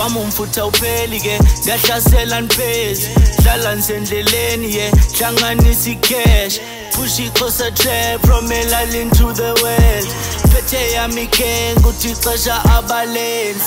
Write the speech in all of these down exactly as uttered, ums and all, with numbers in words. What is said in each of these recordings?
wami umfutha upheli ke ngahlasela ngiphezi hlala nisendleleni ye hlanganisa icash push ixosa trap from elalini to the world phethe yami ke nguthi xesha abalenzi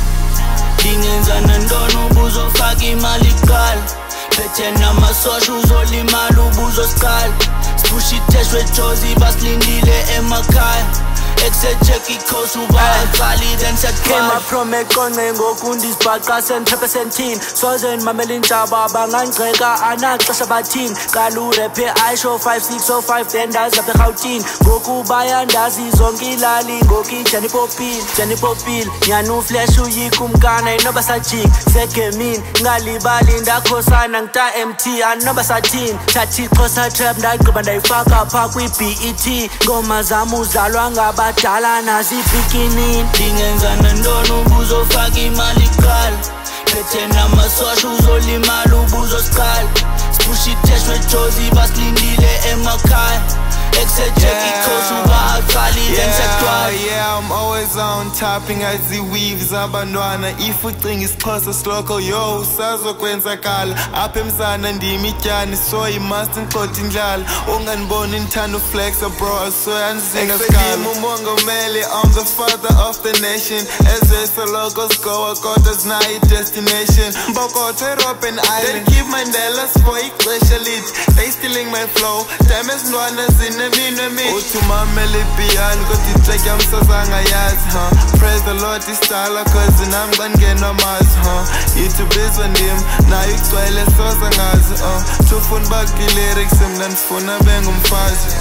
Dingenza nandona ubuzofaka imali kuqala phethe namasosha uzolimala ubuzosiqala sipush iteshwe jozi basilindile emakhaya Except Coast ubaqali then set came up from eqonqe ngokundi sibhaqa sentrap sentin sozen mameli intaba bangangceka anaxesha bathini qalu rap aisho five six oh five then dazi lapha eGauteng ngokuba yandazi zonke ilali ngoki Jani Popil Jani Popil nyanu flash uyikumkana inoba sajik segemini ngalibali ndakhosana ngita M T anoba sathini thathi xosa trap ndagqiba ndayifaka pha kwi B E T ngoma zami uzalwa ngaba Dala nazi bikini Dingenza nandona ubuzofaka imali kuqala phethe namasosha uzolimala ubuzosiqala sipush iteshwe jozi basilindile emakhaya Except Jackie Coast ubaqali then sekutwala Yeah, I'm always on topping as weaves abantwana if ucinga isixhosa siloko yo usazokwenzakala apha emzana ndimi ityani so you must ngixoxa indlala unganiboni nithanda uflexa bro so yanzinga skala umongameli I'm the father of the nation ezwe soloko sigowa kodwa sinayo destination mbokotho eRobben Island they keep Mandela's for ixesha lithi they stealing my flow time ezintwana zine minwe mi uthi umamele piano kodwa itrack yami sazangayazi huh praise the Lord istala cause nami ngangena amazi huh yithi bizwa ndim nayo igcwele sazangazi uh tufuna baki lyrics mina ndifuna bengumfazi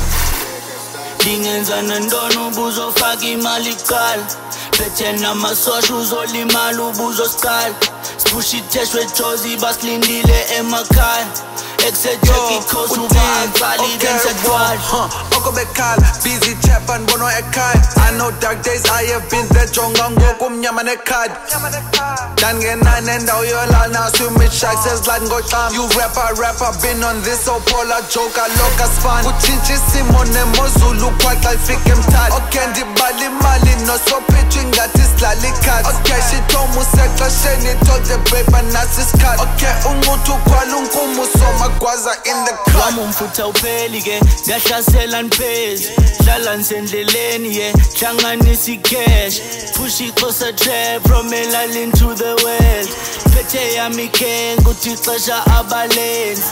Dingenza nandona ubuzofaka imali kuqala phethe namasosha uzolimala ubuzosiqala sipush iteshwe jozi basilindile emakhaya Except Jackie Coast ubaqali then sekutwala okobekhala busy chap and bono ekhaya I know dark days I have been there jonga ngokumnyama nekhadi dangena nendawo yolana swim shark says like ngoxam you rapper rapper been on this so polar joker loka sfan kutshintsha isimo nemozulu kwaxa ifike emthatha okay ndibali imali no so pitching ngathi silala ikhadi okay shithomu sexesheni told the paper nasi isikhathi okay unquthu kwala unkumu so Gwaza in the car wami umfutha upheli ke ngahlasela ngiphezi hlala nisendleleni ye hlanganisa icash push ixosa trap from elalini to the world phethe yami ke nguthi xesha abalenzi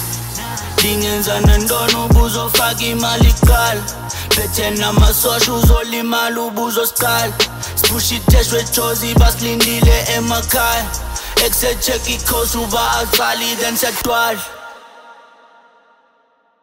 Dingenza nandona ubuzofaka imali kuqala phethe namasosha uzolimala ubuzosiqala sipush iteshwe jozi basilindile emakhaya Except Jackie Coast ubaqali then sekutwala